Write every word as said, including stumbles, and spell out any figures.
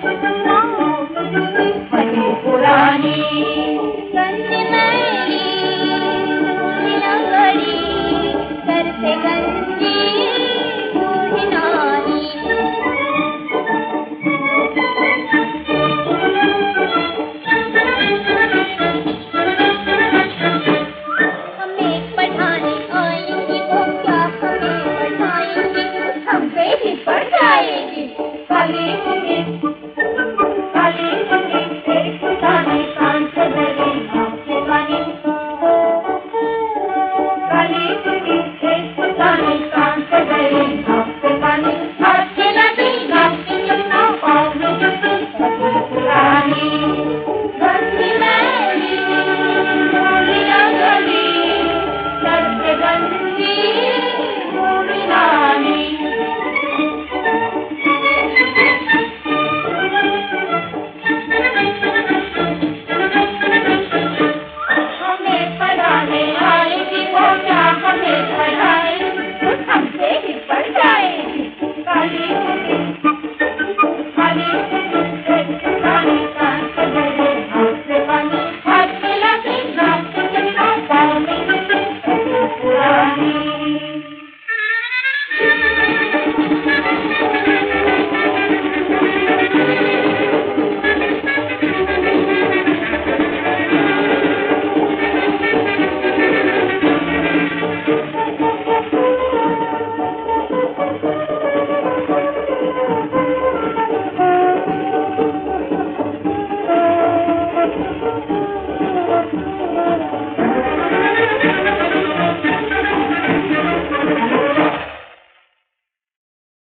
बड़ी पुरानी गंदी मैली लगड़ी सर से गंजी बूढ़ी नानी। हमें पढ़ाने आएंगी वो क्या हमें पढ़ाएंगी, हम पे ही पढ़ जाएंगी। काली मुंगी काली मुंगी एक पुरानी कान से मेरी आँख से पानी। काली मुंगी एक पुरानी कान से मेरी आँख से पानी। हाथ से लगी नाक से चुना पाँव में